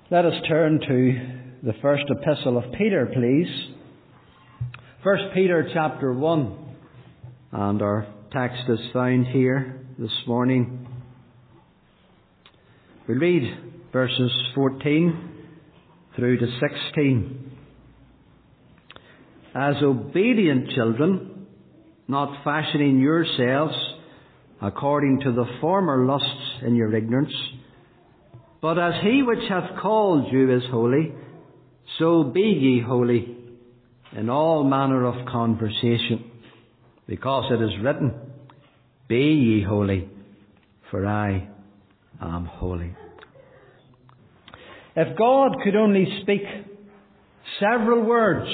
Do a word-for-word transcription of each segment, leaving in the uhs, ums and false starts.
Let us turn to the first epistle of Peter, please. First Peter chapter one. And our text is found here this morning. We read verses fourteen through to sixteen. As obedient children, not fashioning yourselves according to the former lusts in your ignorance, but as he which hath called you is holy, so be ye holy in all manner of conversation, because it is written, Be ye holy, for I am holy. If God could only speak several words,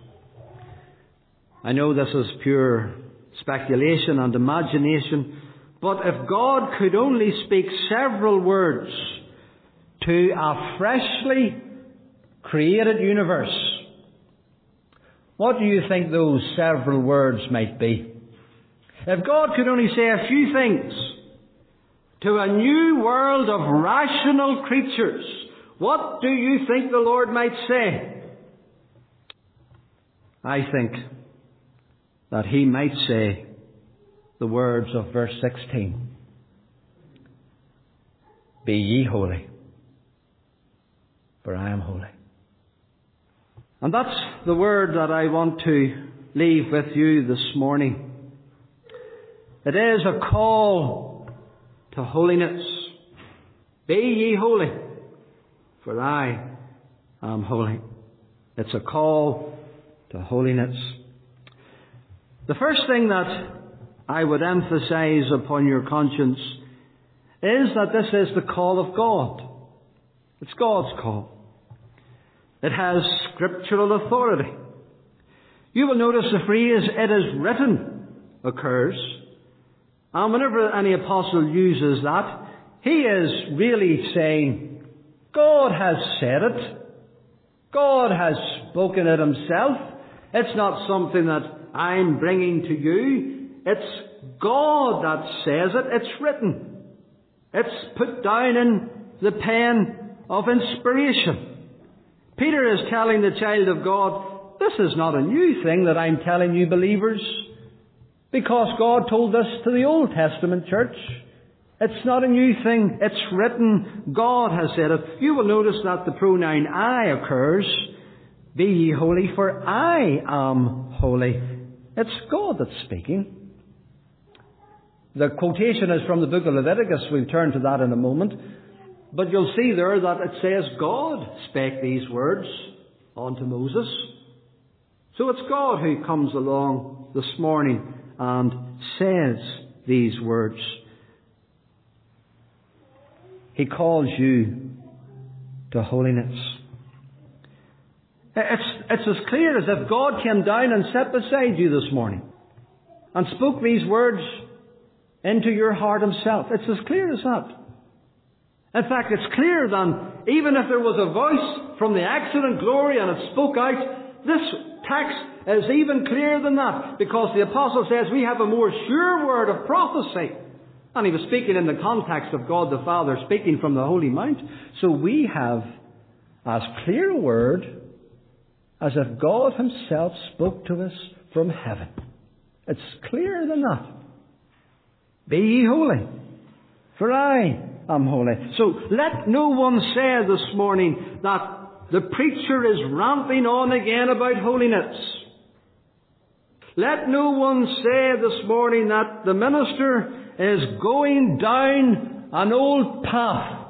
I know this is pure speculation and imagination, but if God could only speak several words to a freshly created universe, what do you think those several words might be? If God could only say a few things to a new world of rational creatures, what do you think the Lord might say? I think that He might say the words of verse sixteen. Be ye holy, for I am holy. And that's the word that I want to leave with you this morning. It is a call to holiness. Be ye holy, for I am holy. It's a call to holiness. The first thing that I would emphasize upon your conscience is that this is the call of God. It's God's call. It has scriptural authority. You will notice the phrase, it is written, occurs. And whenever any apostle uses that, he is really saying, God has said it. God has spoken it himself. It's not something that I'm bringing to you. It's God that says it. It's written. It's put down in the pen of inspiration. Peter is telling the child of God, this is not a new thing that I'm telling you believers, because God told this to the Old Testament church. It's not a new thing. It's written. God has said it. You will notice that the pronoun I occurs. Be ye holy, for I am holy. It's God that's speaking. The quotation is from the book of Leviticus. We'll turn to that in a moment. But you'll see there that it says God spake these words unto Moses. So it's God who comes along this morning and says these words. He calls you to holiness. It's, it's as clear as if God came down and sat beside you this morning and spoke these words into your heart himself. It's as clear as that. In fact, it's clearer than even if there was a voice from the excellent glory and it spoke out. This text is even clearer than that, because the apostle says we have a more sure word of prophecy. And he was speaking in the context of God the Father, speaking from the Holy Mount. So we have as clear a word as if God himself spoke to us from heaven. It's clearer than that. Be ye holy, for I am holy. So let no one say this morning that the preacher is ramping on again about holiness. Let no one say this morning that the minister is going down an old path.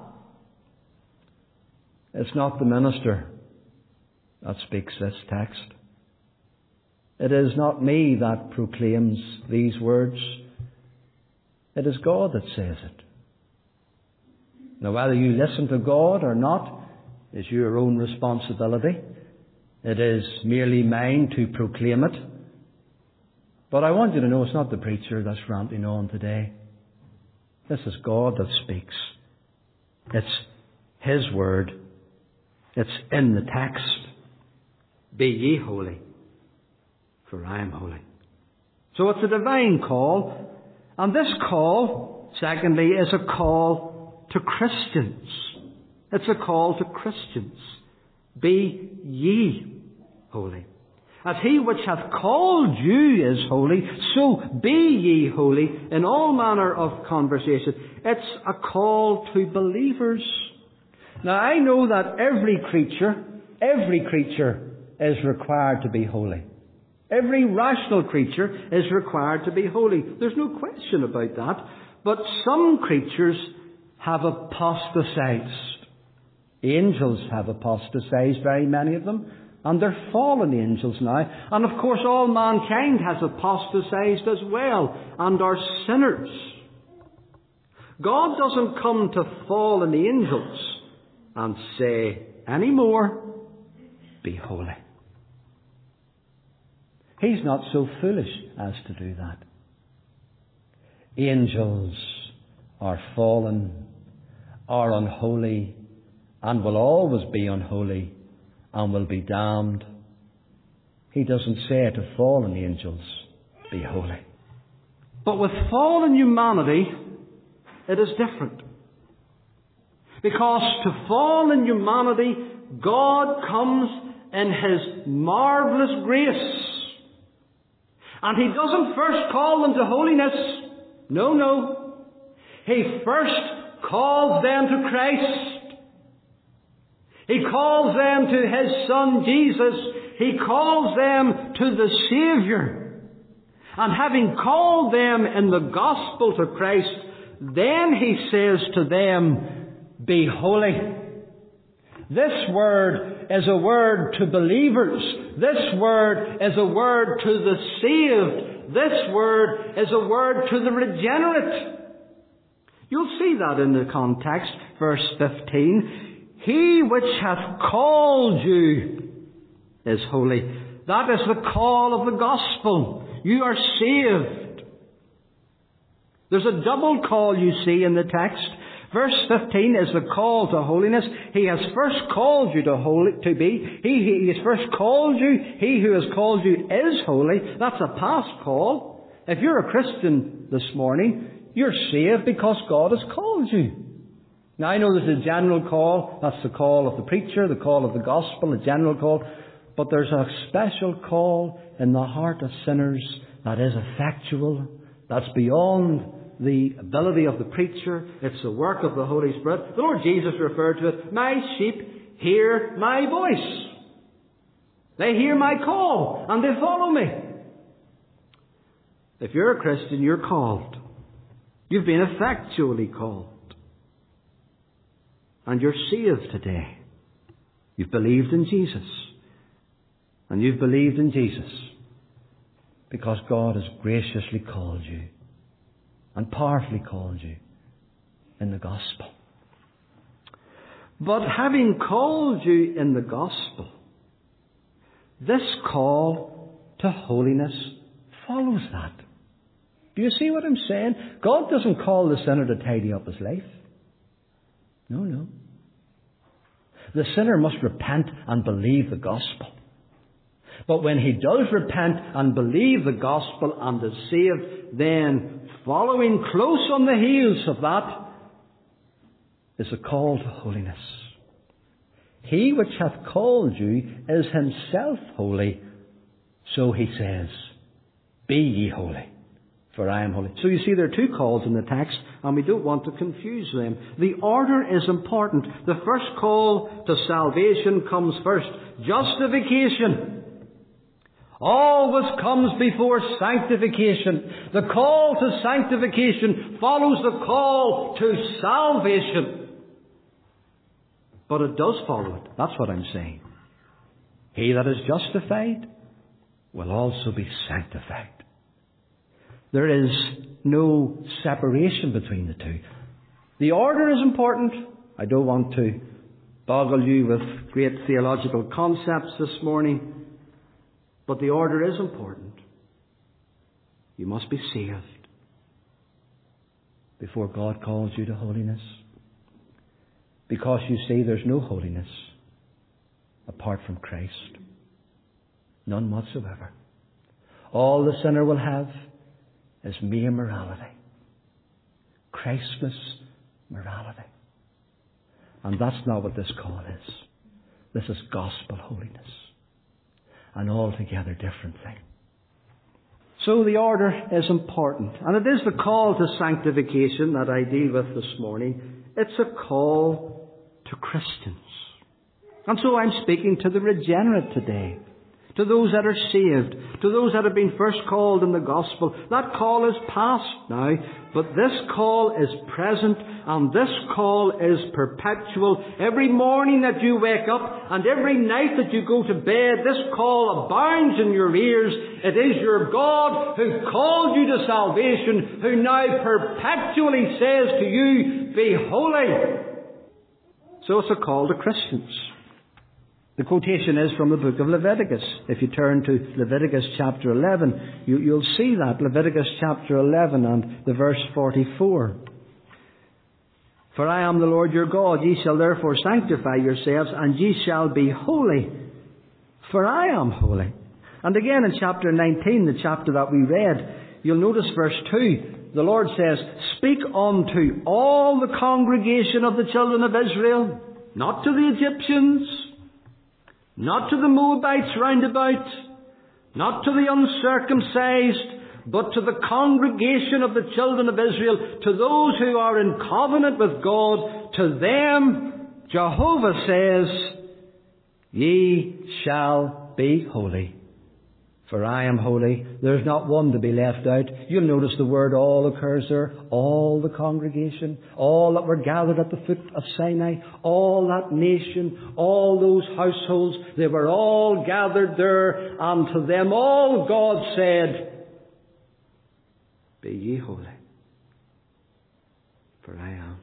It's not the minister that speaks this text. It is not me that proclaims these words. It is God that says it. Now, whether you listen to God or not is your own responsibility. It is merely mine to proclaim it. But I want you to know it's not the preacher that's ranting on today. This is God that speaks. It's His word. It's in the text. Be ye holy, for I am holy. So it's a divine call. And this call, secondly, is a call to Christians. It's a call to Christians. Be ye holy. As he which hath called you is holy, so be ye holy in all manner of conversation. It's a call to believers. Now I know that every creature, every creature is required to be holy. Every rational creature is required to be holy. There's no question about that. But some creatures have apostatized. Angels have apostatized, very many of them. And they're fallen angels now. And of course all mankind has apostatized as well. And are sinners. God doesn't come to fallen angels and say anymore, be holy. He's not so foolish as to do that. Angels are fallen, are unholy, and will always be unholy, and will be damned. He doesn't say to fallen angels, be holy. But with fallen humanity, it is different. Because to fallen humanity, God comes in His marvellous grace. And He doesn't first call them to holiness. No, no. He first calls them to Christ. He calls them to His Son Jesus. He calls them to the Saviour. And having called them in the gospel to Christ, then He says to them, be holy. This word is a word to believers. This word is a word to the saved. This word is a word to the regenerate. You'll see that in the context, verse fifteen. He which hath called you is holy. That is the call of the gospel. You are saved. There's a double call you see in the text. Verse fifteen is the call to holiness. He has first called you to holy to be. He, he has first called you. He who has called you is holy. That's a past call. If you're a Christian this morning, you're saved because God has called you. Now I know there's a general call. That's the call of the preacher, the call of the gospel, a general call. But there's a special call in the heart of sinners that is effectual. That's beyond the ability of the preacher. It's the work of the Holy Spirit. The Lord Jesus referred to it, my sheep hear my voice. They hear my call and they follow me. If you're a Christian, you're called. You've been effectually called. And you're saved today. You've believed in Jesus. And you've believed in Jesus because God has graciously called you and powerfully called you in the gospel. But having called you in the gospel, this call to holiness follows that. Do you see what I'm saying? God doesn't call the sinner to tidy up his life. No, no. The sinner must repent and believe the gospel. But when he does repent and believe the gospel and is saved, then following close on the heels of that is a call to holiness. He which hath called you is himself holy. So he says, be ye holy, for I am holy. So you see there are two calls in the text, and we don't want to confuse them. The order is important. The first call to salvation comes first. Justification always comes before sanctification. The call to sanctification follows the call to salvation. But it does follow it. That's what I'm saying. He that is justified will also be sanctified. There is no separation between the two. The order is important. I don't want to boggle you with great theological concepts this morning. But the order is important. You must be saved before God calls you to holiness. Because you see, there's no holiness apart from Christ. None whatsoever. All the sinner will have is mere morality. Christless morality. And that's not what this call is. This is gospel holiness. An altogether different thing. So the order is important. And it is the call to sanctification that I deal with this morning. It's a call to Christians. And so I'm speaking to the regenerate today. To those that are saved. To those that have been first called in the gospel. That call is past now. But this call is present. And this call is perpetual. Every morning that you wake up and every night that you go to bed, this call abounds in your ears. It is your God who called you to salvation, who now perpetually says to you, be holy. So it's a call to Christians. The quotation is from the book of Leviticus. If you turn to Leviticus chapter eleven, you, you'll see that. Leviticus chapter eleven and the verse forty-four. For I am the Lord your God, ye shall therefore sanctify yourselves, and ye shall be holy, for I am holy. And again in chapter nineteen, the chapter that we read, you'll notice verse two. The Lord says, speak unto all the congregation of the children of Israel, not to the Egyptians, not to the Moabites round about, not to the uncircumcised, but to the congregation of the children of Israel, to those who are in covenant with God, to them Jehovah says, ye shall be holy, for I am holy. There's not one to be left out. You'll notice the word all occurs there. All the congregation, all that were gathered at the foot of Sinai, all that nation, all those households, they were all gathered there, and to them all God said, be ye holy, for I am.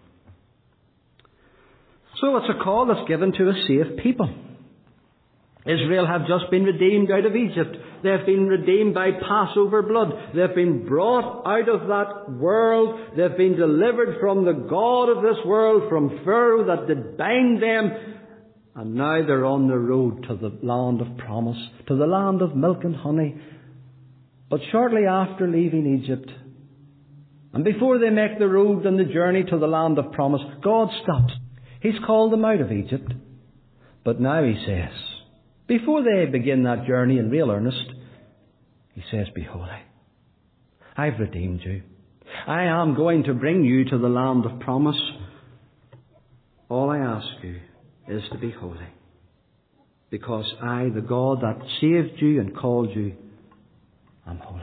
So it's a call that's given to a saved people. Israel have just been redeemed out of Egypt. They've been redeemed by Passover blood. They've been brought out of that world. They've been delivered from the god of this world, from Pharaoh that did bind them. And now they're on the road to the land of promise, to the land of milk and honey. But shortly after leaving Egypt, and before they make the road and the journey to the land of promise, God stops. He's called them out of Egypt. But now He says, before they begin that journey in real earnest, He says, be holy. I've redeemed you. I am going to bring you to the land of promise. All I ask you is to be holy. Because I, the God that saved you and called you, am holy.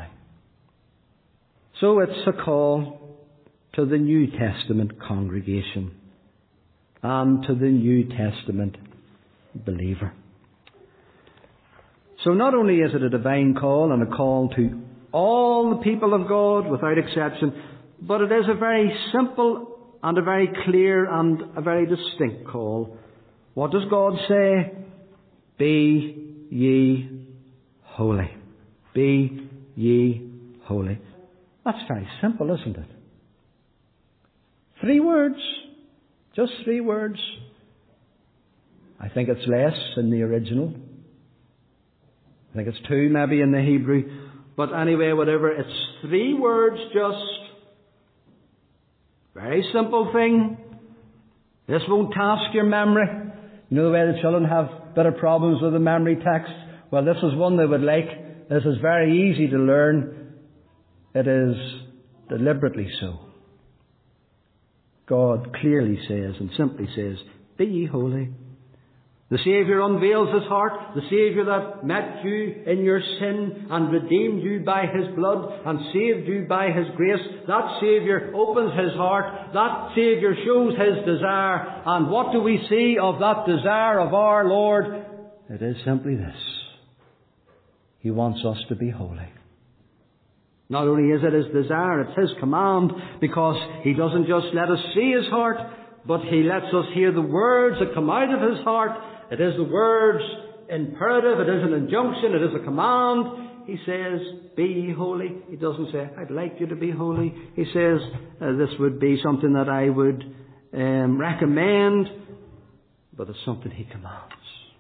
So it's a call to the New Testament congregation and to the New Testament believer. So not only is it a divine call and a call to all the people of God without exception, but it is a very simple and a very clear and a very distinct call. What does God say? Be ye holy. Be ye holy. That's very simple, isn't it? Three words. Just three words. I think it's less in the original. I think it's two maybe in the Hebrew. But anyway, whatever. It's three words just. Very simple thing. This won't task your memory. You know the way the children have better problems with the memory text? Well, this is one they would like. This is very easy to learn. It is deliberately so. God clearly says and simply says, be ye holy. The Saviour unveils His heart. The Saviour that met you in your sin and redeemed you by His blood and saved you by His grace. That Saviour opens His heart. That Saviour shows His desire. And what do we see of that desire of our Lord? It is simply this. He wants us to be holy. Not only is it His desire, it's His command, because He doesn't just let us see His heart, but He lets us hear the words that come out of His heart. It is the words imperative, it is an injunction, it is a command. He says, be ye holy. He doesn't say, I'd like you to be holy. He says, uh, this would be something that I would um, recommend, but it's something He commands.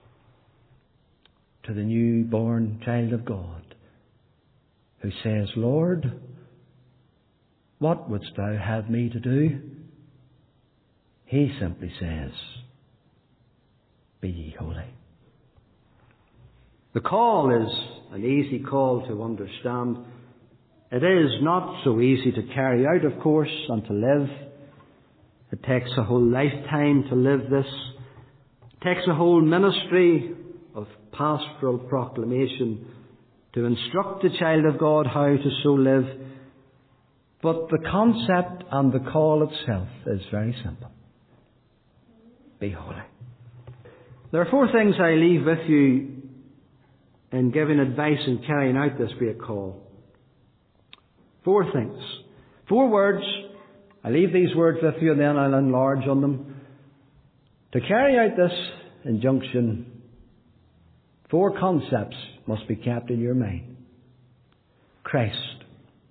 To the newborn child of God, who says, Lord, what wouldst thou have me to do? He simply says, be ye holy. The call is an easy call to understand. It is not so easy to carry out, of course, and to live. It takes a whole lifetime to live this. It takes a whole ministry of pastoral proclamation to instruct the child of God how to so live. But the concept and the call itself is very simple. Be holy. There are four things I leave with you in giving advice and carrying out this great call. Four things. Four words. I leave these words with you and then I'll enlarge on them. To carry out this injunction, four concepts must be kept in your mind. Christ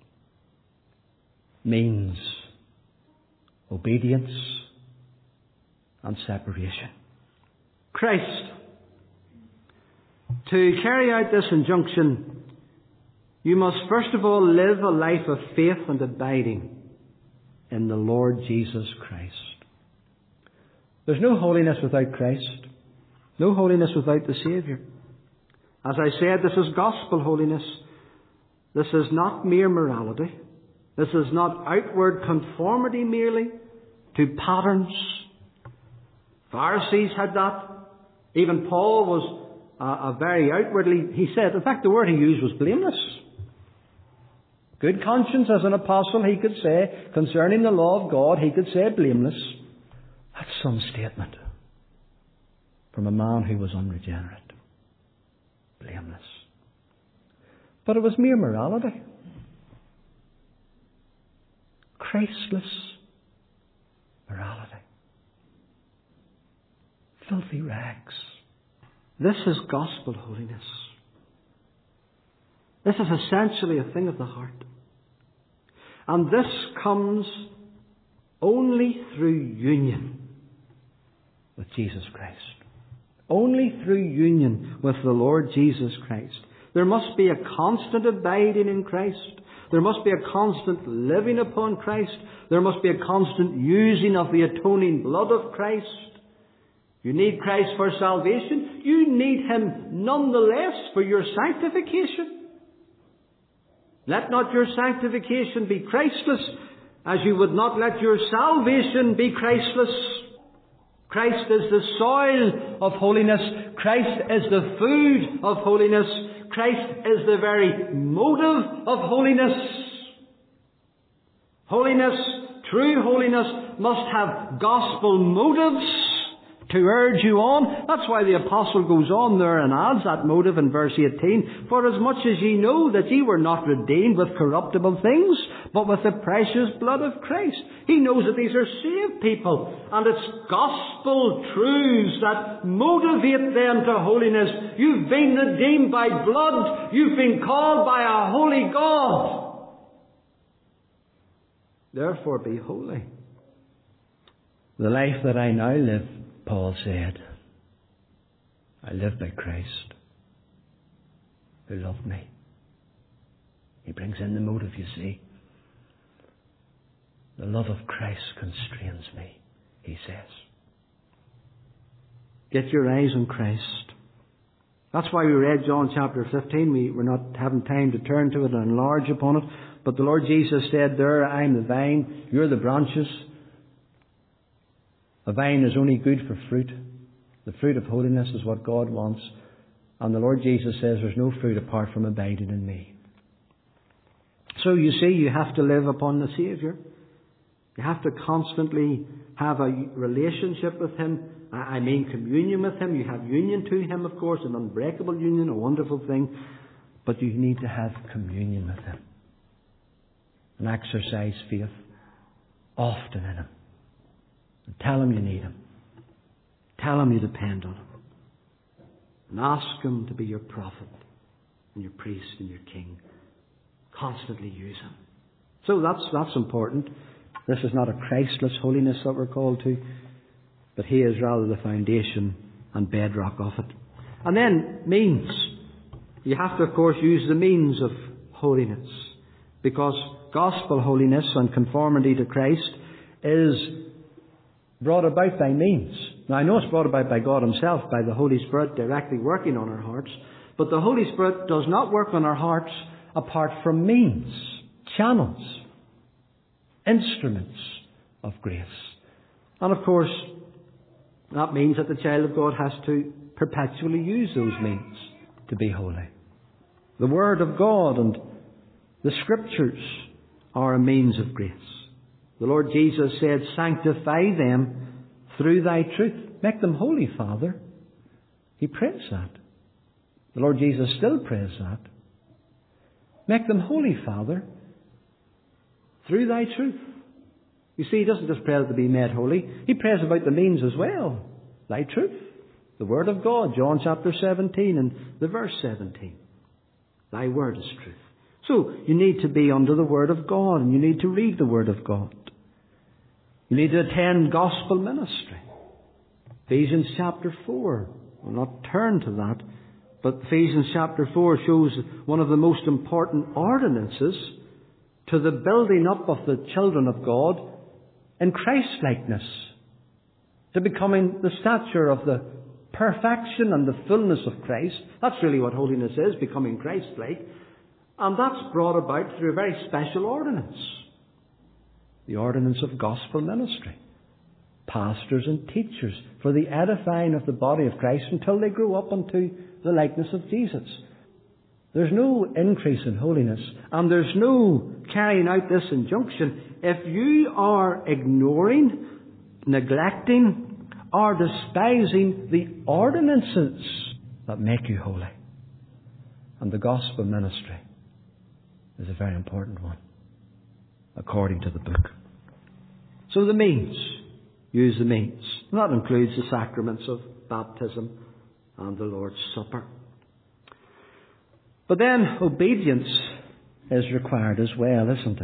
means obedience and separation. Christ. To carry out this injunction, you must first of all live a life of faith and abiding in the Lord Jesus Christ. There's no holiness without Christ. No holiness without the Saviour. As I said, this is gospel holiness. This is not mere morality. This is not outward conformity merely to patterns. Pharisees had that. Even Paul was a, a very outwardly, he said, in fact the word he used was blameless. Good conscience as an apostle, he could say, concerning the law of God, he could say blameless. That's some statement from a man who was unregenerate. Blameless. But it was mere morality. Christless morality. Filthy rags. This is gospel holiness. This is essentially a thing of the heart. And this comes only through union with Jesus Christ. Only through union with the Lord Jesus Christ. There must be a constant abiding in Christ. There must be a constant living upon Christ. There must be a constant using of the atoning blood of Christ. You need Christ for salvation. You need Him nonetheless for your sanctification. Let not your sanctification be Christless, as you would not let your salvation be Christless. Christ is the soil of holiness. Christ is the food of holiness. Christ is the very motive of holiness. Holiness, true holiness, must have gospel motives to urge you on. That's why the apostle goes on there and adds that motive in verse eighteen. For as much as ye know that ye were not redeemed with corruptible things, but with the precious blood of Christ. He knows that these are saved people. And it's gospel truths that motivate them to holiness. You've been redeemed by blood. You've been called by a holy God. Therefore be holy. The life that I now live, Paul said, I live by Christ, who loved me. He brings in the motive, you see. The love of Christ constrains me, he says. Get your eyes on Christ. That's why we read John chapter fifteen. We, we're not having time to turn to it and enlarge upon it. But the Lord Jesus said there, I am the vine, you're the branches. A vine is only good for fruit. The fruit of holiness is what God wants. And the Lord Jesus says there's no fruit apart from abiding in me. So you see, you have to live upon the Saviour. You have to constantly have a relationship with Him. I mean communion with Him. You have union to Him, of course, an unbreakable union, a wonderful thing. But you need to have communion with Him. And exercise faith often in Him. And tell Him you need Him. Tell Him you depend on Him. And ask Him to be your prophet and your priest and your king. Constantly use Him. So that's that's important. This is not a Christless holiness that we're called to, but He is rather the foundation and bedrock of it. And then means. You have to, of course, use the means of holiness, because gospel holiness and conformity to Christ is brought about by means. Now I know it's brought about by God Himself, by the Holy Spirit directly working on our hearts, but the Holy Spirit does not work on our hearts apart from means, channels, instruments of grace. And of course, that means that the child of God has to perpetually use those means to be holy. The Word of God and the Scriptures are a means of grace. The Lord Jesus said, sanctify them through thy truth. Make them holy, Father. He prays that. The Lord Jesus still prays that. Make them holy, Father, through thy truth. You see, He doesn't just pray to be made holy. He prays about the means as well. Thy truth. The Word of God, John chapter seventeen and the verse seventeen. Thy Word is truth. So, you need to be under the Word of God, and you need to read the Word of God. You need to attend gospel ministry. Ephesians chapter four. We'll not turn to that, but Ephesians chapter four shows one of the most important ordinances to the building up of the children of God in Christ-likeness, to becoming the stature of the perfection and the fullness of Christ. That's really what holiness is, becoming Christ-like. And that's brought about through a very special ordinance. The ordinance of gospel ministry. Pastors and teachers for the edifying of the body of Christ until they grow up unto the likeness of Jesus. There's no increase in holiness, and there's no carrying out this injunction if you are ignoring, neglecting, or despising the ordinances that make you holy. And the gospel ministry is a very important one, according to the book. So the means, use the means. And that includes the sacraments of baptism and the Lord's Supper. But then obedience is required as well, isn't it?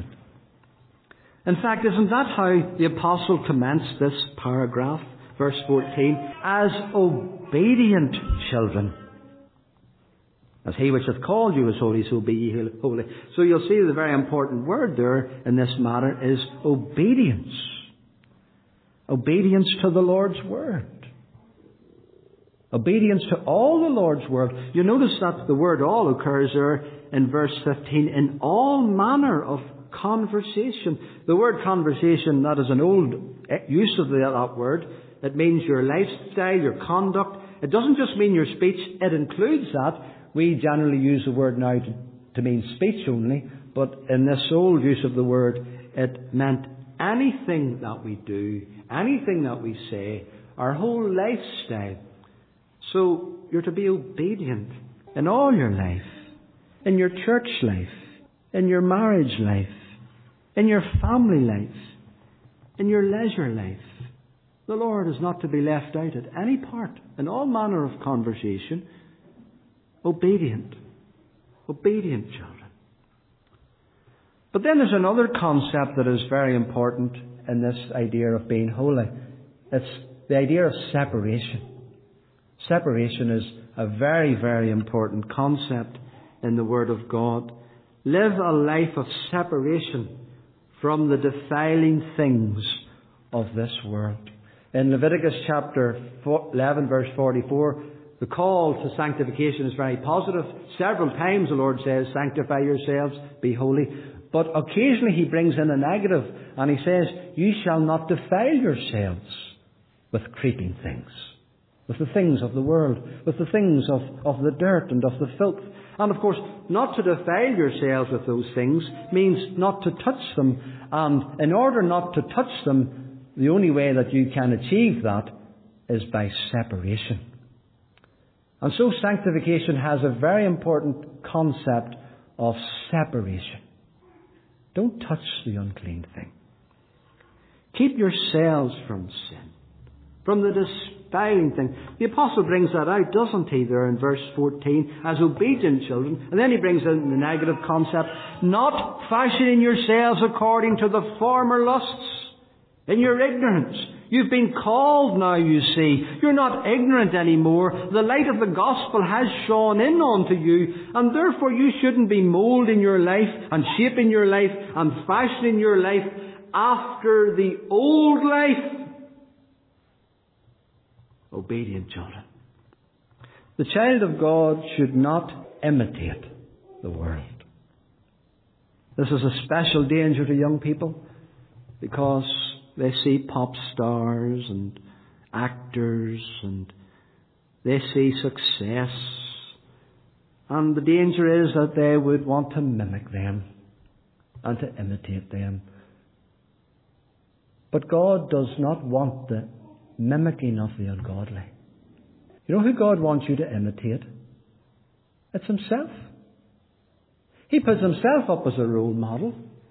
In fact, isn't that how the apostle commenced this paragraph, verse fourteen? As obedient children. As he which hath called you is holy, so be ye holy. So you'll see the very important word there in this matter is obedience. Obedience to the Lord's word. Obedience to all the Lord's word. You notice that the word all occurs there in verse fifteen. In all manner of conversation. The word conversation, that is an old use of that word. It means your lifestyle, your conduct. It doesn't just mean your speech. It includes that. We generally use the word now to, to mean speech only. But in this old use of the word, it meant anything that we do, anything that we say, our whole lifestyle. So you're to be obedient in all your life, in your church life, in your marriage life, in your family life, in your leisure life. The Lord is not to be left out at any part, in all manner of conversation. Obedient. Obedient children. But then there's another concept that is very important in this idea of being holy. It's the idea of separation. Separation is a very, very important concept in the Word of God. Live a life of separation from the defiling things of this world. In Leviticus chapter eleven, verse forty-four, the call to sanctification is very positive. Several times the Lord says, sanctify yourselves, be holy. But occasionally He brings in a negative, and He says, you shall not defile yourselves with creeping things. With the things of the world, with the things of, of the dirt and of the filth. And of course, not to defile yourselves with those things means not to touch them. And in order not to touch them, the only way that you can achieve that is by separation. And so sanctification has a very important concept of separation. Don't touch the unclean thing. Keep yourselves from sin, from the defiling thing. The apostle brings that out, doesn't he, there in verse fourteen, as obedient children. And then he brings in the negative concept, not fashioning yourselves according to the former lusts, in your ignorance. You've been called now, you see. You're not ignorant anymore. The light of the gospel has shone in onto you, and therefore you shouldn't be moulding your life and shaping your life and fashioning your life after the old life obedient children. The child of God should not imitate the world. This is a special danger to young people because they see pop stars and actors and they see success. And the danger is that they would want to mimic them and to imitate them. But God does not want the mimicking of the ungodly. You know who God wants you to imitate? It's Himself. He puts Himself up as a role model.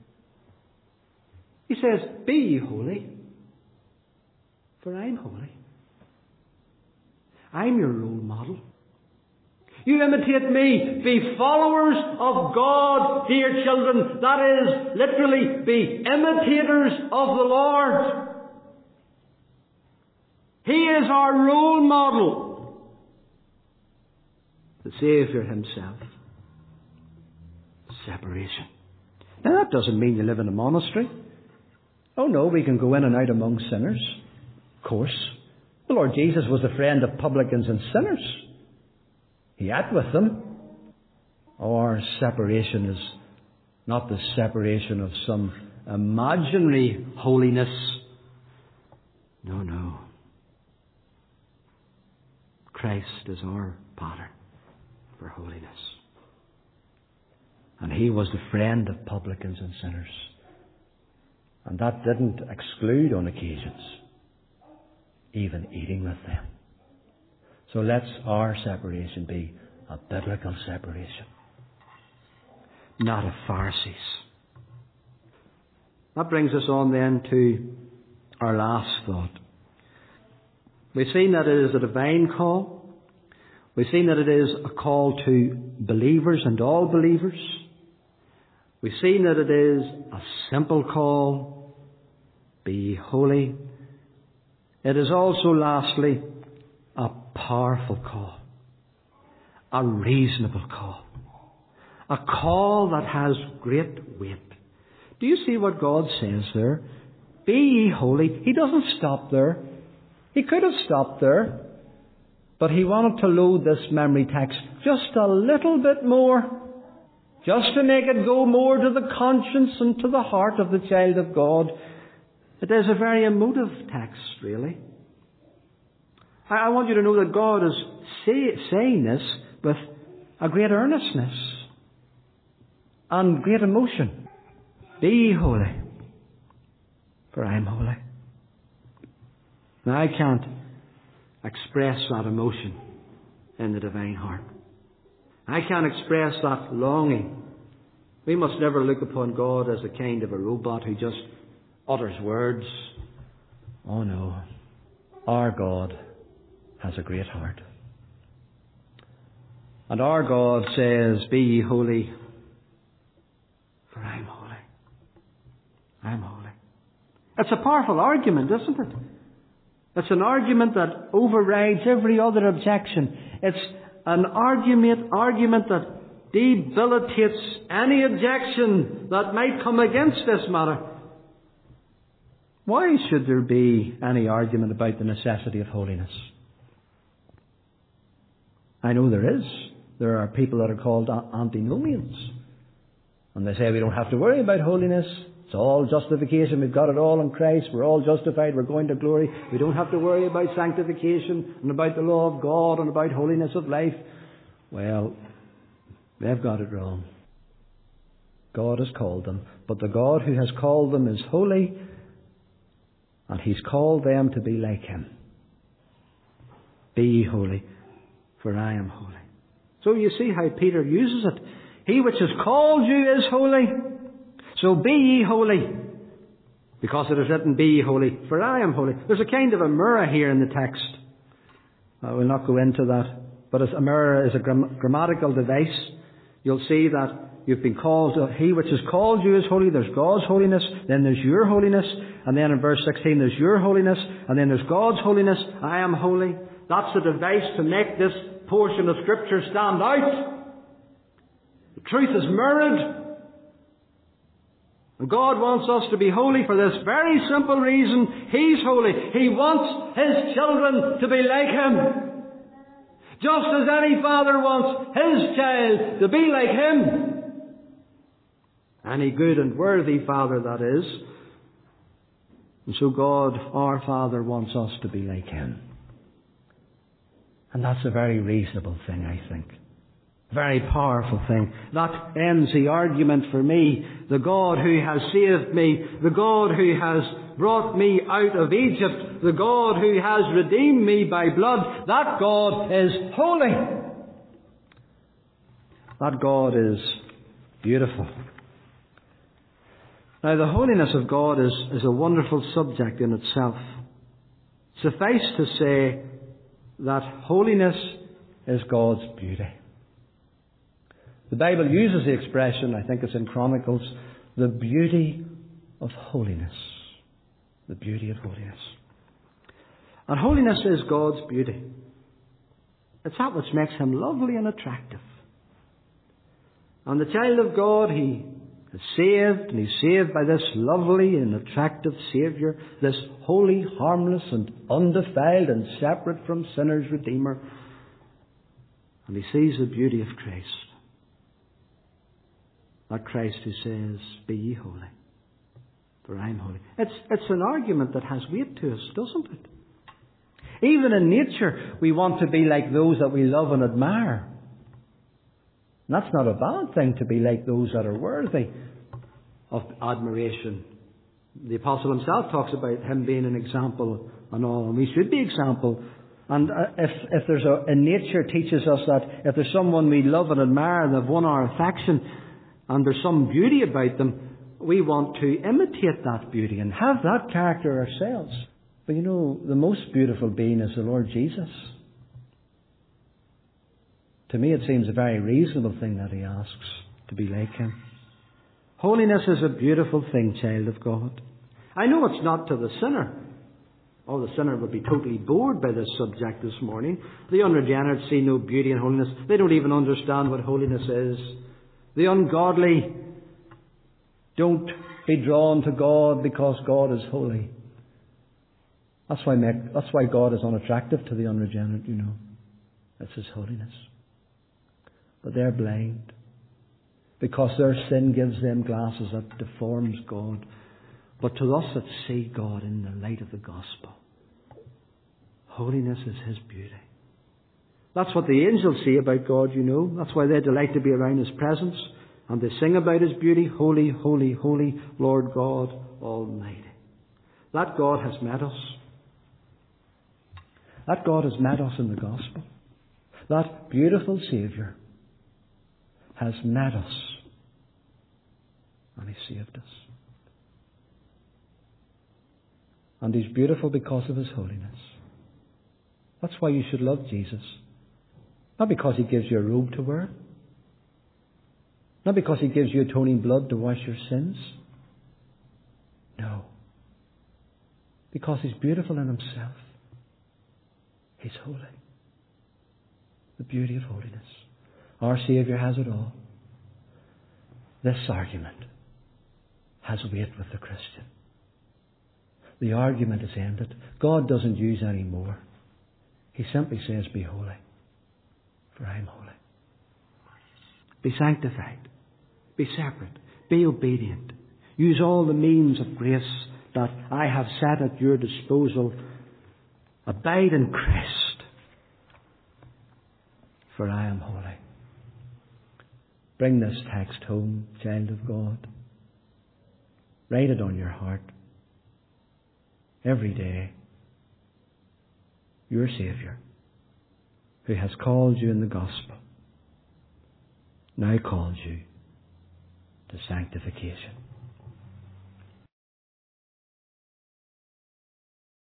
He says, "Be ye holy, for I am holy." I'm your role model. You imitate me. Be followers of God, dear children. That is, literally, be imitators of the Lord. He is our role model. The Saviour Himself. Separation. Now that doesn't mean you live in a monastery. Oh no, we can go in and out among sinners. Of course. The Lord Jesus was a friend of publicans and sinners. He ate with them. Our separation is not the separation of some imaginary holiness. No, no. Christ is our pattern for holiness. And He was the friend of publicans and sinners. And that didn't exclude on occasions even eating with them. So let's our separation be a biblical separation, not a Pharisees. That brings us on then to our last thought. We've seen that it is a divine call. We've seen that it is a call to believers and all believers. We've seen that it is a simple call, be holy. It is also, lastly, a powerful call, a reasonable call, a call that has great weight. Do you see what God says there? Be ye holy. He doesn't stop there. He could have stopped there, but He wanted to load this memory text just a little bit more, just to make it go more to the conscience and to the heart of the child of God. It is a very emotive text, really. I want you to know that God is say, saying this with a great earnestness and great emotion. Be ye holy, for I am holy. Now, I can't express that emotion in the divine heart. I can't express that longing. We must never look upon God as a kind of a robot who just utters words. Oh no. Our God has a great heart. And our God says, be ye holy, for I am holy. I am holy. It's a powerful argument, isn't it? It's an argument that overrides every other objection. It's an argument, argument that debilitates any objection that might come against this matter. Why should there be any argument about the necessity of holiness? I know there is. There are people that are called antinomians. And they say we don't have to worry about holiness. It's all justification. We've got it all in Christ. We're all justified. We're going to glory. We don't have to worry about sanctification and about the law of God and about holiness of life. Well, they've got it wrong. God has called them. But the God who has called them is holy, and He's called them to be like Him. Be ye holy, for I am holy. So you see how Peter uses it. He which has called you is holy. So be ye holy, because it is written, be ye holy, for I am holy. There's a kind of a mirror here in the text. I will not go into that. But a mirror is a gram- grammatical device. You'll see that you've been called, He which has called you is holy. There's God's holiness. Then there's your holiness. And then in verse sixteen, there's your holiness. And then there's God's holiness. I am holy. That's the device to make this portion of Scripture stand out. The truth is mirrored. And God wants us to be holy for this very simple reason. He's holy. He wants His children to be like Him. Just as any father wants his child to be like him. Any good and worthy father, that is. And so God, our Father, wants us to be like Him. And that's a very reasonable thing, I think. Very powerful thing. That ends the argument for me. The God who has saved me, the God who has brought me out of Egypt, the God who has redeemed me by blood, that God is holy. That God is beautiful. Now, the holiness of God is, is a wonderful subject in itself. Suffice to say that holiness is God's beauty. The Bible uses the expression, I think it's in Chronicles, the beauty of holiness. The beauty of holiness. And holiness is God's beauty. It's that which makes Him lovely and attractive. And the child of God, he is saved, and he's saved by this lovely and attractive Saviour, this holy, harmless and undefiled and separate from sinners Redeemer. And he sees the beauty of Christ. That Christ who says, "Be ye holy, for I am holy." It's, it's an argument that has weight to us, doesn't it? Even in nature, we want to be like those that we love and admire. And that's not a bad thing, to be like those that are worthy of admiration. The Apostle himself talks about him being an example and all, and we should be example. And if, if there's a, in nature teaches us that if there's someone we love and admire and have won our affection, and there's some beauty about them, we want to imitate that beauty and have that character ourselves. But you know, the most beautiful being is the Lord Jesus. To me, it seems a very reasonable thing that He asks, to be like Him. Holiness is a beautiful thing, child of God. I know it's not to the sinner. Oh, the sinner would be totally bored by this subject this morning. The unregenerate see no beauty in holiness. They don't even understand what holiness is. The ungodly don't be drawn to God because God is holy. That's why, make, that's why God is unattractive to the unregenerate, you know. That's His holiness. But they're blind because their sin gives them glasses that deforms God. But to us that see God in the light of the gospel, holiness is His beauty. That's what the angels say about God, you know. That's why they delight to be around His presence. And they sing about His beauty. Holy, holy, holy, Lord God Almighty. That God has met us. That God has met us in the gospel. That beautiful Saviour has met us. And He saved us. And He's beautiful because of His holiness. That's why you should love Jesus. Not because He gives you a robe to wear. Not because He gives you atoning blood to wash your sins. No. Because He's beautiful in Himself. He's holy. The beauty of holiness. Our Saviour has it all. This argument has weight with the Christian. The argument is ended. God doesn't use any more. He simply says, "Be holy, for I am holy." Be sanctified. Be separate. Be obedient. Use all the means of grace that I have set at your disposal. Abide in Christ, for I am holy. Bring this text home, child of God. Write it on your heart. Every day, your Saviour, who has called you in the gospel, now calls you to sanctification.